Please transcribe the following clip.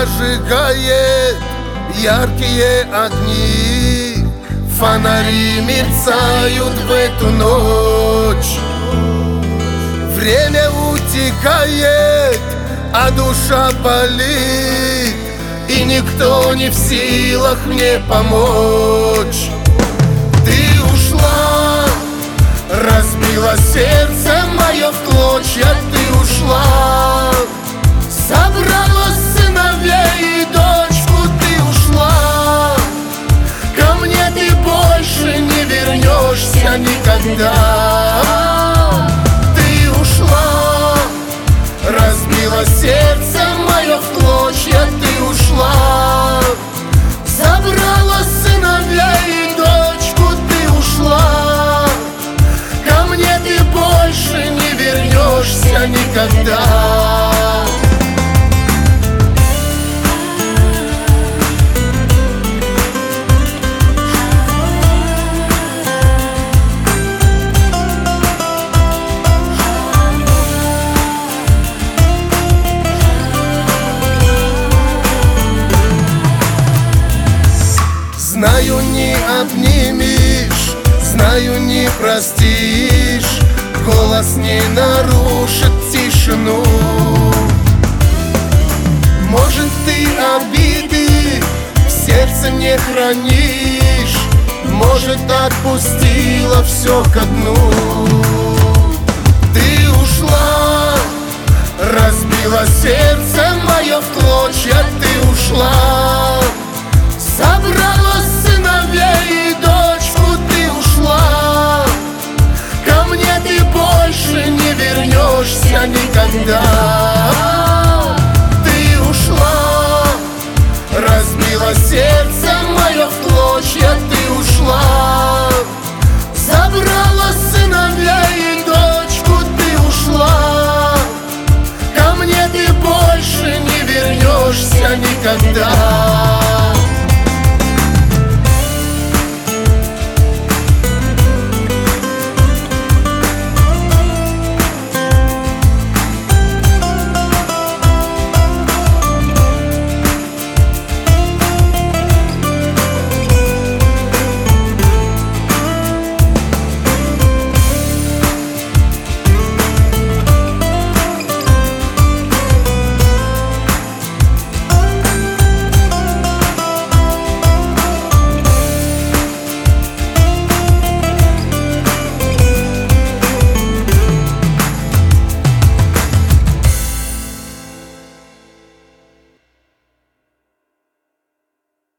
зажигает яркие огни, фонари мерцают в эту ночь. Время утекает, а душа болит, и никто не в силах мне помочь. Ты ушла, разбила сердце мое в клочья. Ты ушла, собрала сыновей и дочку. Ты ушла, ко мне ты больше не вернешься никогда. Ты ушла, разбила сердце мое в клочья. Ты ушла, забрала сыновей и дочку. Ты ушла, ко мне ты больше не вернешься никогда. Знаю, не обнимешь, знаю, не простишь, голос не нарушит тишину. Может, ты обиды в сердце не хранишь, может, отпустила все ко дну. Ты ушла, разбила сердце мое в клочья. Ты ушла, собрала сыновей и дочку. Ты ушла, ко мне ты больше не вернешься никогда. Ты ушла, разбила сердце мое в клочья. Ты ушла, забрала